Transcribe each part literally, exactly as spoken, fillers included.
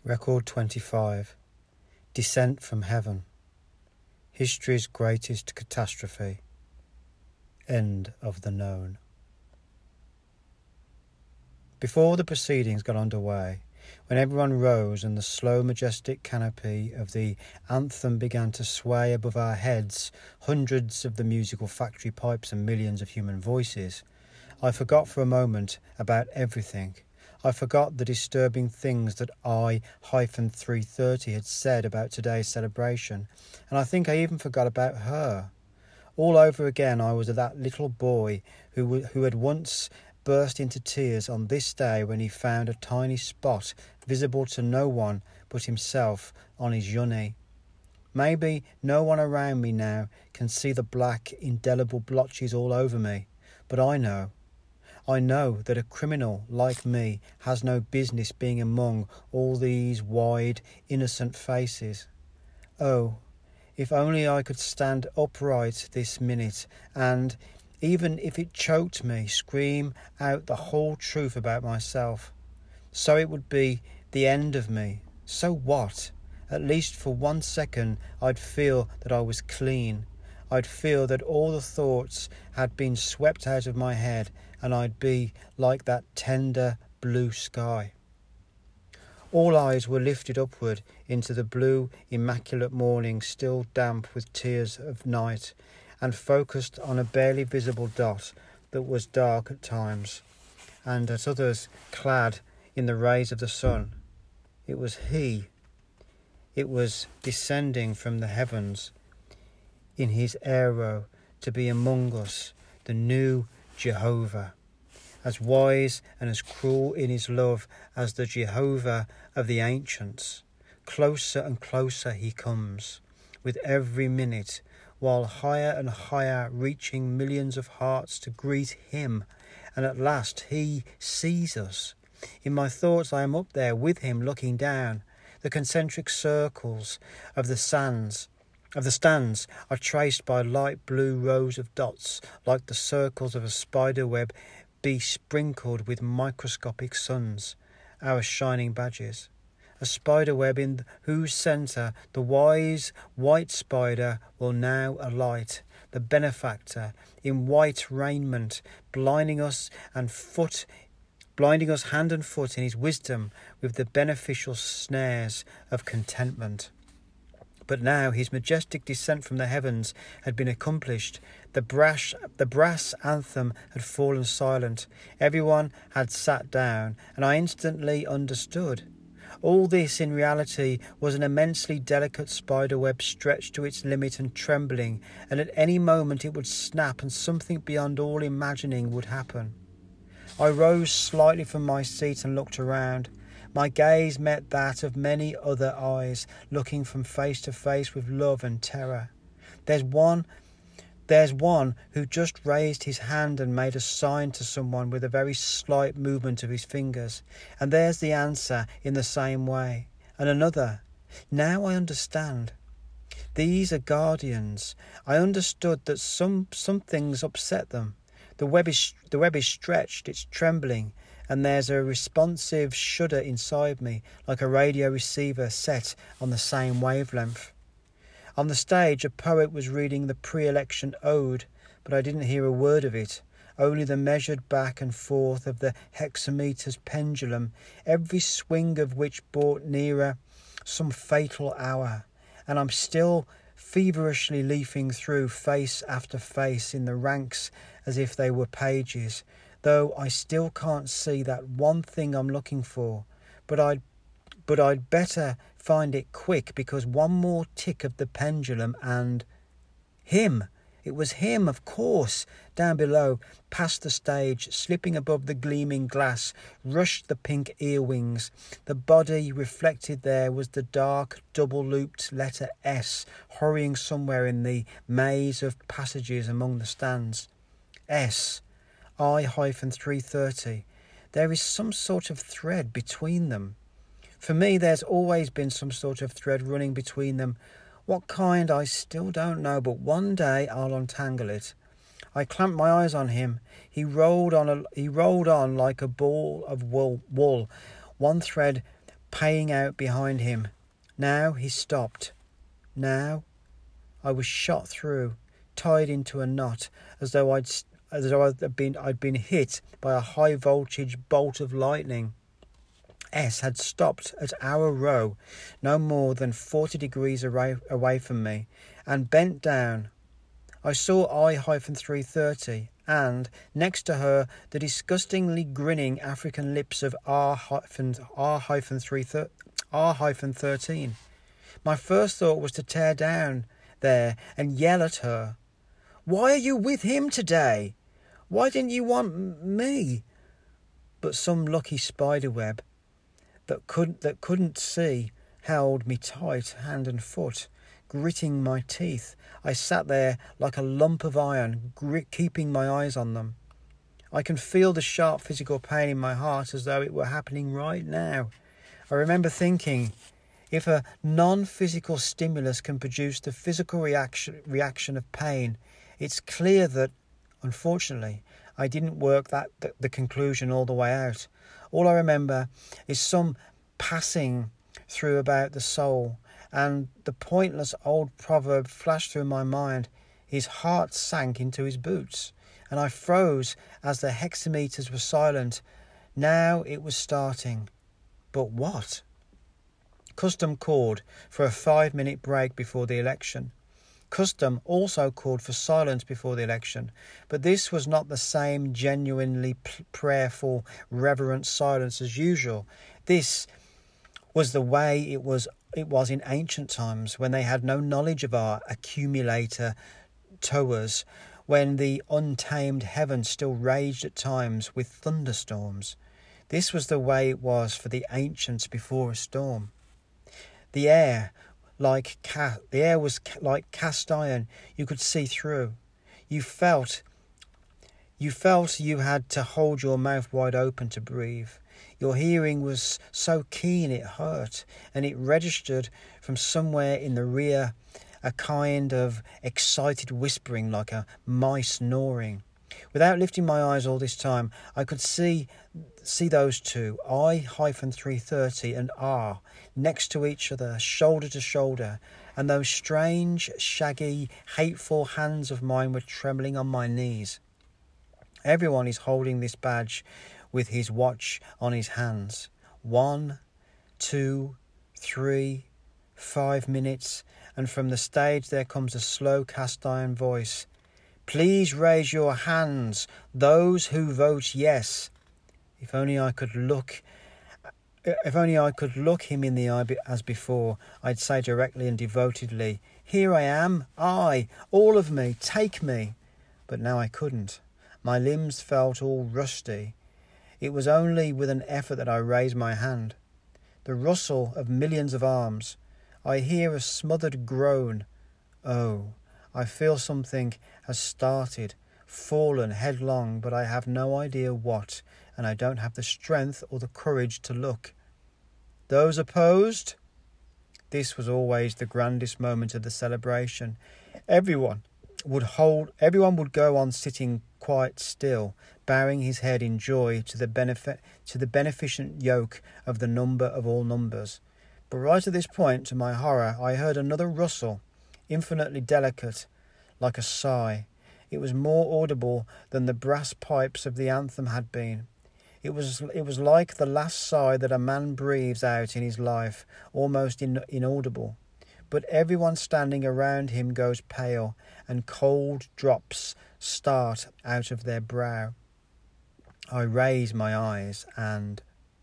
Record twenty-five. Descent from Heaven. History's greatest catastrophe. End of the known. Before the proceedings got underway, when everyone rose and the slow majestic canopy of the anthem began to sway above our heads, hundreds of the musical factory pipes and millions of human voices, I forgot for a moment about everything. I forgot the disturbing things that I three thirty had said about today's celebration, and I think I even forgot about her. All over again I was that little boy who who had once burst into tears on this day when he found a tiny spot visible to no one but himself on his yoni. Maybe no one around me now can see the black, indelible blotches all over me, but I know. I know that a criminal like me has no business being among all these wide, innocent faces. Oh, if only I could stand upright this minute and, even if it choked me, scream out the whole truth about myself. So it would be the end of me. So what? At least for one second I'd feel that I was clean. I'd feel that all the thoughts had been swept out of my head, and I'd be like that tender blue sky. All eyes were lifted upward into the blue, immaculate morning, still damp with tears of night, and focused on a barely visible dot that was dark at times, and at others clad in the rays of the sun. It was he. It was descending from the heavens in his aero to be among us, the new Jehovah, as wise and as cruel in his love as the Jehovah of the ancients. Closer and closer he comes, with every minute, while higher and higher reaching millions of hearts to greet him, and at last he sees us. In my thoughts I am up there with him looking down. The concentric circles of the sands of the stands are traced by light blue rows of dots, like the circles of a spider web besprinkled with microscopic suns, our shining badges. A spider web in whose centre the wise white spider will now alight, the benefactor in white raiment, blinding us and foot blinding us hand and foot in his wisdom with the beneficial snares of contentment. But now his majestic descent from the heavens had been accomplished. The brass, the brass anthem had fallen silent. Everyone had sat down, and I instantly understood. All this in reality was an immensely delicate spider web stretched to its limit and trembling, and at any moment it would snap and something beyond all imagining would happen. I rose slightly from my seat and looked around. My gaze met that of many other eyes, looking from face to face with love and terror. There's one, there's one who just raised his hand and made a sign to someone with a very slight movement of his fingers, and there's the answer in the same way. And another. Now I understand. These are guardians. I understood that some some things upset them. The web is the web is stretched, it's trembling, and there's a responsive shudder inside me, like a radio receiver set on the same wavelength. On the stage, a poet was reading the pre-election ode, but I didn't hear a word of it, only the measured back and forth of the hexameter's pendulum, every swing of which brought nearer some fatal hour, and I'm still feverishly leafing through face after face in the ranks as if they were pages, though I still can't see that one thing I'm looking for. But I'd, but I'd better find it quick, because one more tick of the pendulum and... Him! It was him, of course! Down below, past the stage, slipping above the gleaming glass, rushed the pink earwings. The body reflected there was the dark, double-looped letter S, hurrying somewhere in the maze of passages among the stands. S. I three thirty. There is some sort of thread between them. For me, there's always been some sort of thread running between them. What kind, I still don't know, but one day I'll untangle it. I clamped my eyes on him. He rolled on a, he rolled on like a ball of wool, wool, one thread paying out behind him. Now he stopped. Now I was shot through, tied into a knot, as though I'd as though I'd been I'd been hit by a high voltage bolt of lightning. S had stopped at our row, no more than forty degrees away, away from me, and bent down. I saw I three thirty, and next to her the disgustingly grinning African lips of R thirteen. My first thought was to tear down there and yell at her. "Why are you with him today? Why didn't you want m- me?" But some lucky spiderweb that couldn't that couldn't see held me tight hand and foot, gritting my teeth. I sat there like a lump of iron, grit, keeping my eyes on them. I can feel the sharp physical pain in my heart as though it were happening right now. I remember thinking, if a non-physical stimulus can produce the physical reaction reaction of pain, it's clear that, unfortunately, I didn't work that the, the conclusion all the way out. All I remember is some passing through about the soul, and the pointless old proverb flashed through my mind. His heart sank into his boots, and I froze as the hexameters were silent. Now it was starting. But what? Custom called for a five-minute break before the election. Custom also called for silence before the election, but this was not the same genuinely p- prayerful, reverent silence as usual. This was the way it was it was in ancient times, when they had no knowledge of our accumulator towers, when the untamed heavens still raged at times with thunderstorms. This was the way it was for the ancients before a storm. The air Like ca- the air was ca- like cast iron. You could see through. You felt, you felt you had to hold your mouth wide open to breathe. Your hearing was so keen it hurt, and it registered from somewhere in the rear a kind of excited whispering, like a mice snoring. Without lifting my eyes all this time, I could see see those two, I three thirty and R, next to each other, shoulder to shoulder, and those strange, shaggy, hateful hands of mine were trembling on my knees. Everyone is holding this badge with his watch on his hands. One, two, three, five minutes, and from the stage there comes a slow cast iron voice. "Please raise your hands, those who vote yes." If only I could look, if only I could look him in the eye as before, I'd say directly and devotedly, "Here I am, I, all of me, take me." But now I couldn't. My limbs felt all rusty. It was only with an effort that I raised my hand. The rustle of millions of arms. I hear a smothered groan. Oh, I feel something has started, fallen headlong, but I have no idea what, and I don't have the strength or the courage to look. Those opposed? This was always the grandest moment of the celebration. Everyone would hold, everyone would go on sitting quite still, bowing his head in joy to the benefit, to the beneficent yoke of the number of all numbers. But right at this point, to my horror, I heard another rustle, infinitely delicate, like a sigh. It was more audible than the brass pipes of the anthem had been. It was it was like the last sigh that a man breathes out in his life, almost in, inaudible. But everyone standing around him goes pale, and cold drops start out of their brow. I raise my eyes, and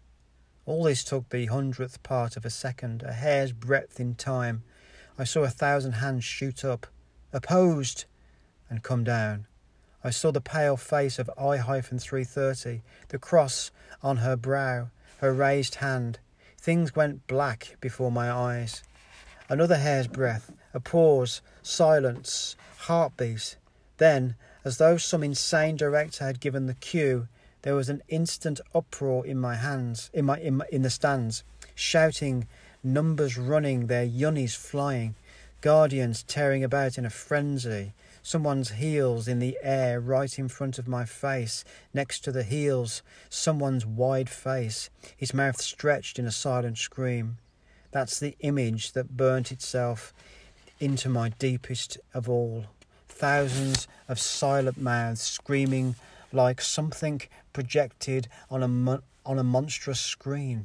all this took the hundredth part of a second, a hair's breadth in time. I saw a thousand hands shoot up, opposed, and come down. I saw the pale face of I three thirty, the cross on her brow, her raised hand. Things went black before my eyes. Another hair's breadth, a pause, silence, heartbeat. Then, as though some insane director had given the cue, there was an instant uproar in my hands, in my in, my, in the stands, shouting, numbers running, their yunnies flying, guardians tearing about in a frenzy, Someone's heels in the air right in front of my face. Next to the heels, someone's wide face, his mouth stretched in a silent scream. That's the image that burnt itself into my deepest of all. Thousands of silent mouths screaming like something projected on a, mon- on a monstrous screen.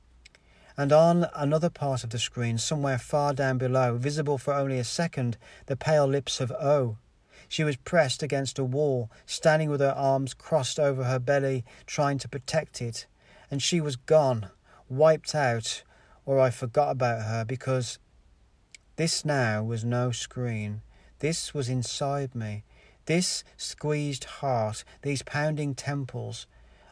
And on another part of the screen, somewhere far down below, visible for only a second, the pale lips of O. She was pressed against a wall, standing with her arms crossed over her belly, trying to protect it. And she was gone, wiped out, or I forgot about her, because this now was no screen. This was inside me. This squeezed heart, these pounding temples.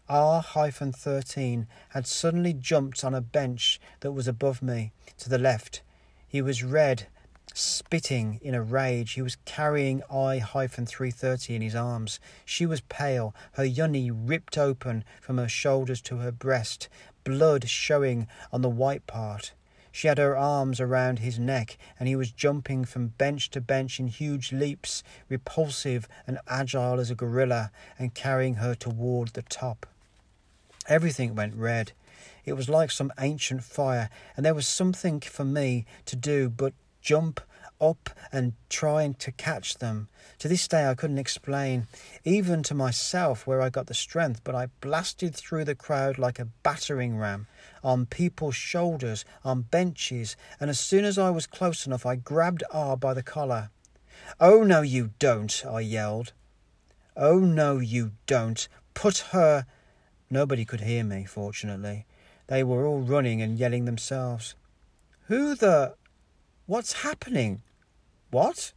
R thirteen had suddenly jumped on a bench that was above me, to the left. He was red, spitting in a rage. He was carrying I three thirty in his arms. She was pale, her yoni ripped open from her shoulders to her breast, blood showing on the white part. She had her arms around his neck, and he was jumping from bench to bench in huge leaps, repulsive and agile as a gorilla, and carrying her toward the top. Everything went red. It was like some ancient fire, and there was something for me to do but jump up and trying to catch them. To this day I couldn't explain, even to myself, where I got the strength, but I blasted through the crowd like a battering ram, on people's shoulders, on benches, and as soon as I was close enough I grabbed R by the collar. "Oh, no, you don't," I yelled. "Oh, no, you don't. Put her..." Nobody could hear me, fortunately. They were all running and yelling themselves. "Who the... What's happening? What?"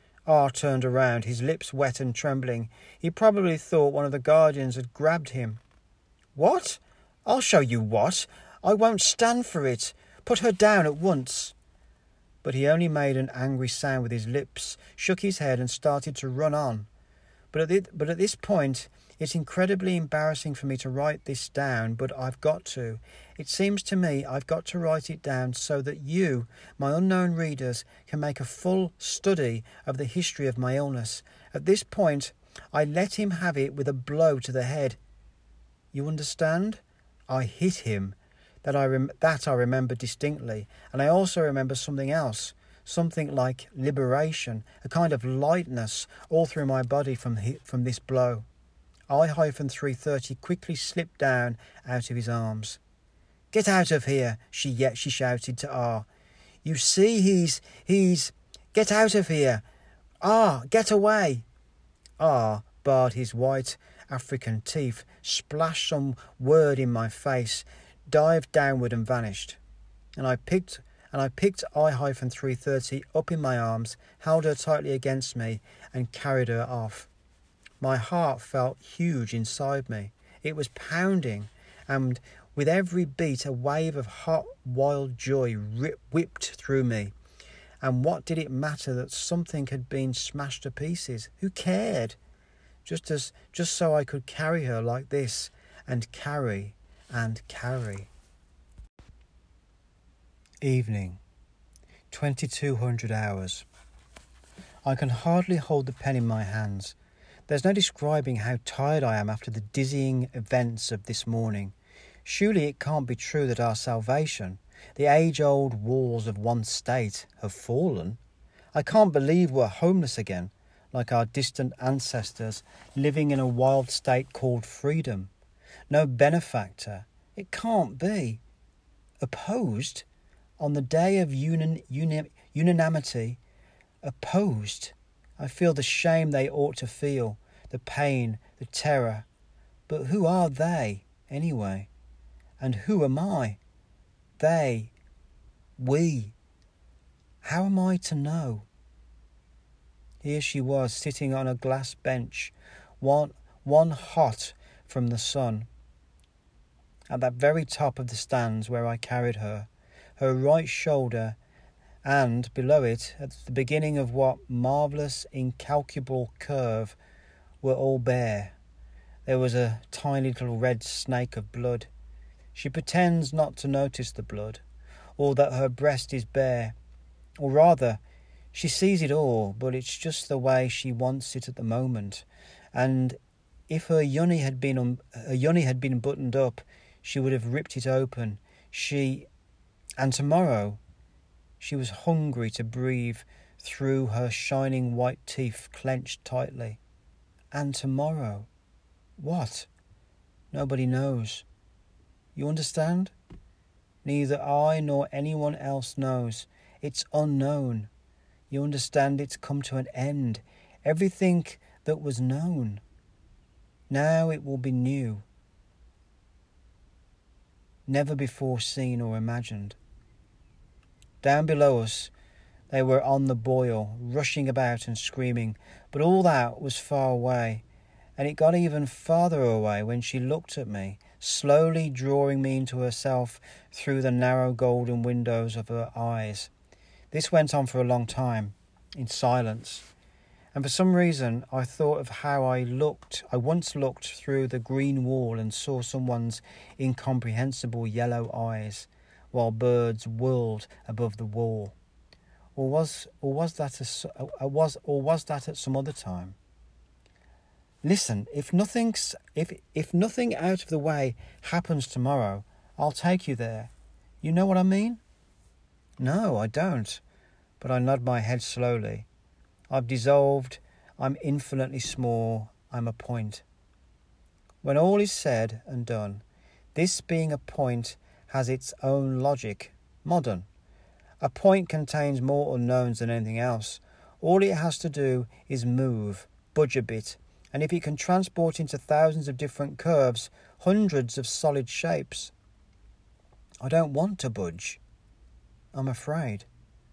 R turned around, his lips wet and trembling. He probably thought one of the guardians had grabbed him. "What? I'll show you what. I won't stand for it. Put her down at once." But he only made an angry sound with his lips, shook his head and started to run on. But at, the, but at this point, it's incredibly embarrassing for me to write this down, but I've got to. It seems to me I've got to write it down so that you, my unknown readers, can make a full study of the history of my illness. At this point, I let him have it with a blow to the head. You understand? I hit him. That I rem- that I remember distinctly, and I also remember something else, something like liberation, a kind of lightness all through my body from hi- from this blow. I three thirty quickly slipped down out of his arms. "Get out of here," she yet she shouted to R. "You see he's he's get out of here. R, get away." R barred his white African teeth, splashed some word in my face, dived downward and vanished. And I picked and I picked I three thirty up in my arms, held her tightly against me, and carried her off. My heart felt huge inside me. It was pounding, and with every beat a wave of hot, wild joy rip- whipped through me. And what did it matter that something had been smashed to pieces? Who cared? Just as just so I could carry her like this, and carry and carry. Evening, twenty-two hundred hours. I can hardly hold the pen in my hands. There's no describing how tired I am after the dizzying events of this morning. Surely it can't be true that our salvation, the age-old walls of one state, have fallen. I can't believe we're homeless again, like our distant ancestors, living in a wild state called freedom. No benefactor. It can't be. Opposed? On the day of unan- uni- unanimity, opposed. I feel the shame they ought to feel, the pain, the terror. But who are they, anyway? And who am I? They. We. How am I to know? Here she was, sitting on a glass bench, one, one hot from the sun, at that very top of the stands where I carried her, her right shoulder, and below it, at the beginning of what marvellous, incalculable curve, were all bare. There was a tiny little red snake of blood. She pretends not to notice the blood, or that her breast is bare, or rather, She sees it all, but it's just the way she wants it at the moment. And if her yoni had been un- her yoni had been buttoned up, she would have ripped it open. She, and tomorrow, she was hungry to breathe through her shining white teeth clenched tightly. And tomorrow, what? Nobody knows. You understand? Neither I nor anyone else knows. It's unknown. You understand, it's come to an end. Everything that was known. Now it will be new. Never before seen or imagined. Down below us, they were on the boil, rushing about and screaming, but all that was far away, and it got even farther away when she looked at me, slowly drawing me into herself through the narrow golden windows of her eyes. This went on for a long time, in silence, and for some reason I thought of how I looked, I once looked through the green wall and saw someone's incomprehensible yellow eyes, while birds whirled above the wall. Or was, or was that a, a, was, or was that at some other time? Listen, if nothing's, if if nothing out of the way happens tomorrow, I'll take you there. You know what I mean? No, I don't. But I nod my head slowly. I've dissolved. I'm infinitely small. I'm a point. When all is said and done, this being a point has its own logic, modern. A point contains more unknowns than anything else. All it has to do is move, budge a bit, and if it can transport into thousands of different curves, hundreds of solid shapes. I don't want to budge. I'm afraid.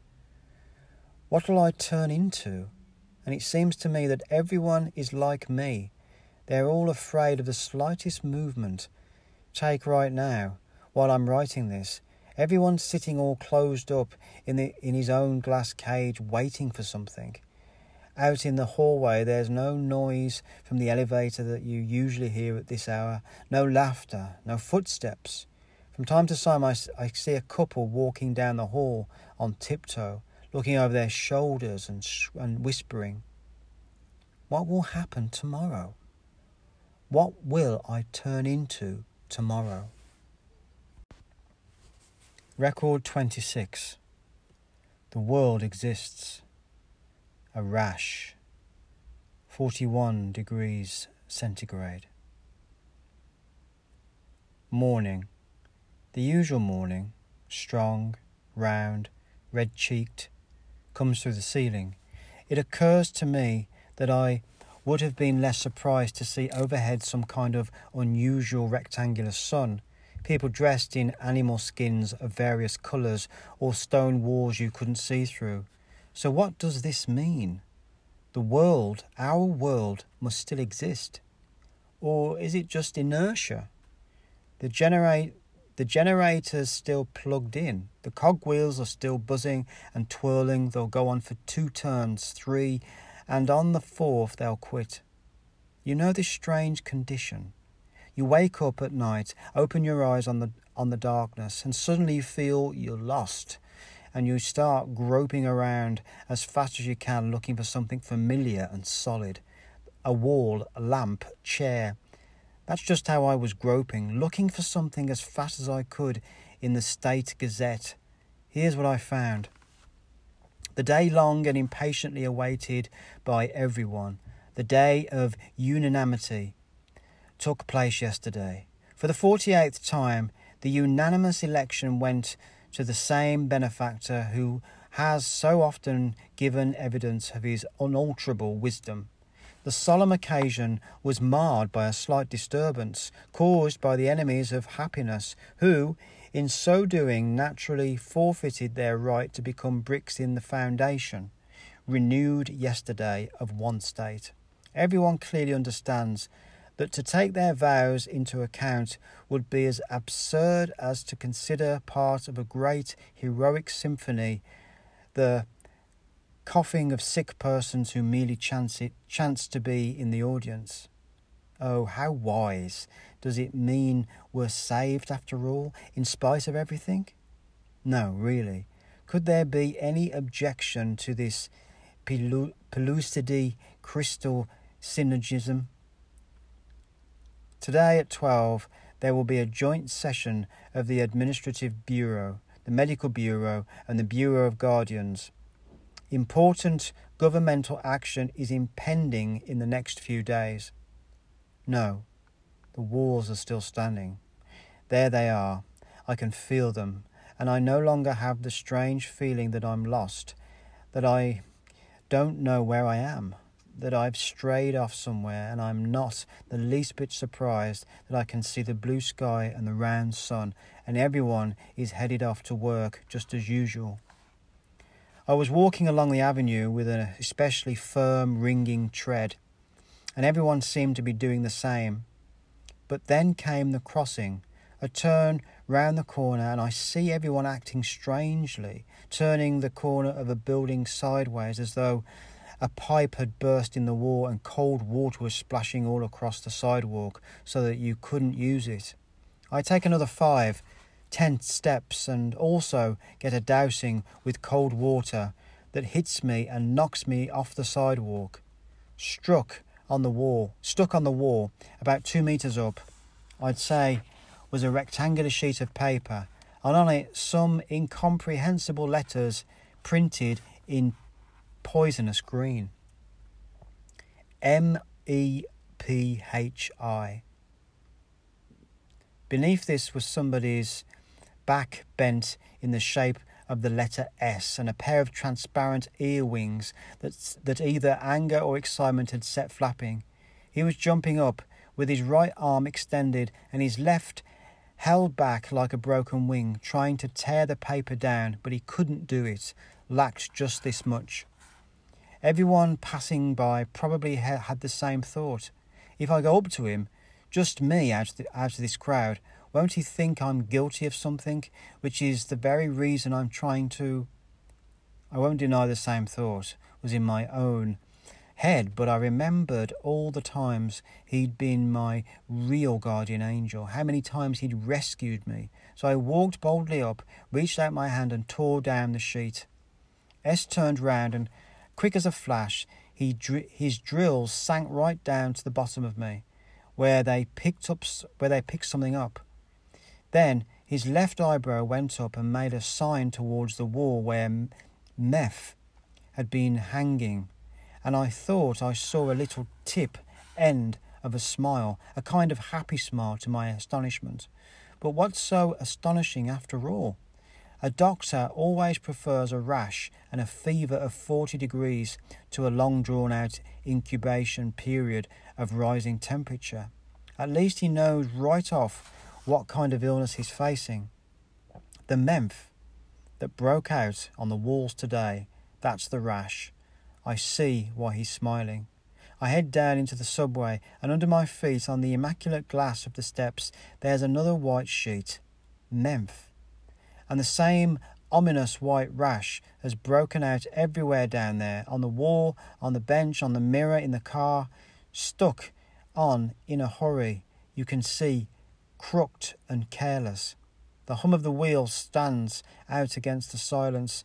What will I turn into? And it seems to me that everyone is like me. They're all afraid of the slightest movement. Take right now, while I'm writing this, everyone's sitting all closed up in the in his own glass cage waiting for something. Out in the hallway there's no noise from the elevator that you usually hear at this hour, no laughter, no footsteps. From time to time I, I see a couple walking down the hall on tiptoe, looking over their shoulders and, and whispering. What will happen tomorrow? What will I turn into tomorrow? Record twenty-six. The world exists. A rash. forty-one degrees centigrade. Morning. The usual morning, strong, round, red-cheeked, comes through the ceiling. It occurs to me that I would have been less surprised to see overhead some kind of unusual rectangular sun, people dressed in animal skins of various colours, or stone walls you couldn't see through. So what does this mean? The world, our world, must still exist. Or is it just inertia? The generate The generator's still plugged in. The cogwheels are still buzzing and twirling. They'll go on for two turns, three, and on the fourth they'll quit. You know this strange condition. You wake up at night, open your eyes on the on the darkness, and suddenly you feel you're lost, and you start groping around as fast as you can, looking for something familiar and solid. A wall, a lamp, chair. That's just how I was groping, looking for something as fast as I could in the State Gazette. Here's what I found. The day long and impatiently awaited by everyone, the day of unanimity, took place yesterday. For the forty-eighth time, the unanimous election went to the same benefactor who has so often given evidence of his unalterable wisdom. The solemn occasion was marred by a slight disturbance caused by the enemies of happiness, who, in so doing, naturally forfeited their right to become bricks in the foundation, renewed yesterday, of one state. Everyone clearly understands that to take their vows into account would be as absurd as to consider part of a great heroic symphony the coughing of sick persons who merely chance it chance to be in the audience. Oh, how wise! Does it mean we're saved after all, in spite of everything? No, really. Could there be any objection to this Pelu- Pellucidity crystal synergism? Today at twelve, there will be a joint session of the Administrative Bureau, the Medical Bureau, and the Bureau of Guardians. Important governmental action is impending in the next few days. No, the walls are still standing. There they are. I can feel them, and I no longer have the strange feeling that I'm lost, that I don't know where I am, that I've strayed off somewhere, and I'm not the least bit surprised that I can see the blue sky and the round sun, and everyone is headed off to work just as usual. I was walking along the avenue with an especially firm, ringing tread, and everyone seemed to be doing the same. But then came the crossing, a turn round the corner, and I see everyone acting strangely, turning the corner of a building sideways as though a pipe had burst in the wall and cold water was splashing all across the sidewalk so that you couldn't use it. I take another five, ten steps and also get a dousing with cold water that hits me and knocks me off the sidewalk. Struck on the wall, stuck on the wall, about two metres up, I'd say, was a rectangular sheet of paper, and on it some incomprehensible letters printed in poisonous green. M E P H I. Beneath this was somebody's back bent in the shape of the letter S, and a pair of transparent ear wings that, that either anger or excitement had set flapping. He was jumping up with his right arm extended and his left held back like a broken wing, trying to tear the paper down, but he couldn't do it, lacked just this much. Everyone passing by probably ha- had the same thought. If I go up to him, just me out of, the, out of this crowd, won't he think I'm guilty of something, which is the very reason I'm trying to... I won't deny the same thought was in my own head, but I remembered all the times he'd been my real guardian angel, how many times he'd rescued me. So I walked boldly up, reached out my hand and tore down the sheet. S turned round and, quick as a flash, he dr- his drills sank right down to the bottom of me, where they picked up, where they picked something up. Then his left eyebrow went up and made a sign towards the wall where Meph had been hanging, and I thought I saw a little tip end of a smile, a kind of happy smile to my astonishment. But what's so astonishing after all? A doctor always prefers a rash and a fever of forty degrees to a long drawn-out incubation period of rising temperature. At least he knows right off what kind of illness he's facing. The memph that broke out on the walls today, that's the rash. I see why he's smiling. I head down into the subway, and under my feet on the immaculate glass of the steps there's another white sheet. Memph. And the same ominous white rash has broken out everywhere down there, on the wall, on the bench, on the mirror, in the car, stuck on in a hurry. You can see, crooked and careless. The hum of the wheels stands out against the silence,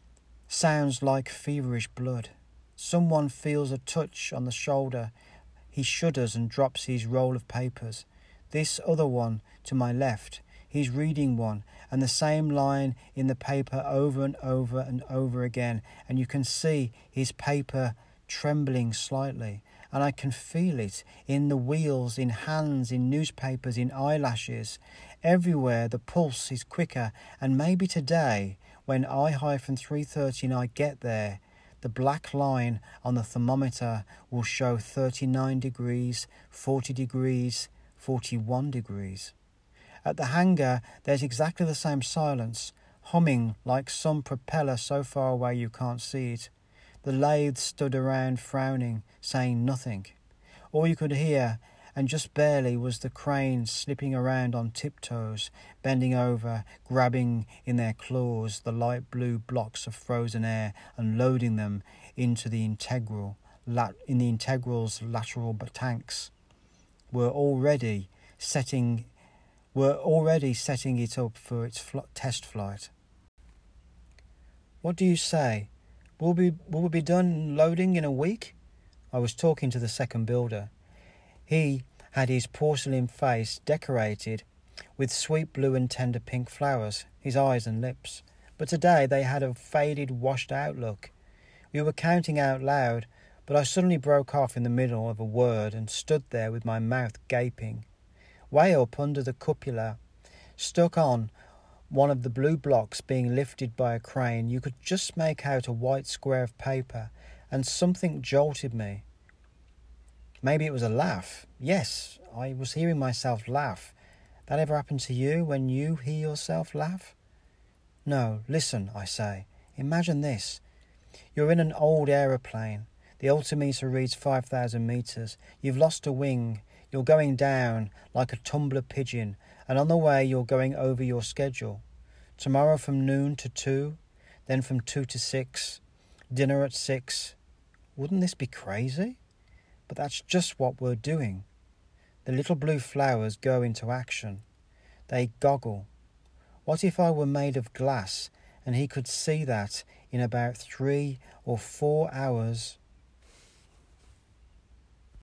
sounds like feverish blood. Someone feels a touch on the shoulder. He shudders and drops his roll of papers. This other one to my left, he's reading one, and the same line in the paper over and over and over again, and you can see his paper trembling slightly, and I can feel it in the wheels, in hands, in newspapers, in eyelashes. Everywhere the pulse is quicker, and maybe today, when I three thirty and I get there, the black line on the thermometer will show thirty-nine degrees, forty degrees, forty-one degrees. At the hangar, there's exactly the same silence, humming like some propeller so far away you can't see it. The lathe stood around frowning, saying nothing. All you could hear, and just barely, was the cranes slipping around on tiptoes, bending over, grabbing in their claws the light blue blocks of frozen air and loading them into the integral, lat- in the integral's lateral tanks. Were already setting, were already setting it up for its fl- test flight. What do you say? Will we, will we be done loading in a week? I was talking to the second builder. He had his porcelain face decorated with sweet blue and tender pink flowers, his eyes and lips. But today they had a faded, washed-out look. We were counting out loud, but I suddenly broke off in the middle of a word and stood there with my mouth gaping. Way up under the cupola, stuck on one of the blue blocks being lifted by a crane, you could just make out a white square of paper, and something jolted me. Maybe it was a laugh. Yes, I was hearing myself laugh. That ever happened to you when you hear yourself laugh? No, listen, I say. Imagine this. You're in an old aeroplane. The altimeter reads five thousand metres. You've lost a wing. You're going down like a tumbler pigeon, and on the way you're going over your schedule. Tomorrow from noon to two, then from two to six, dinner at six. Wouldn't this be crazy? But that's just what we're doing. The little blue flowers go into action. They goggle. What if I were made of glass and he could see that in about three or four hours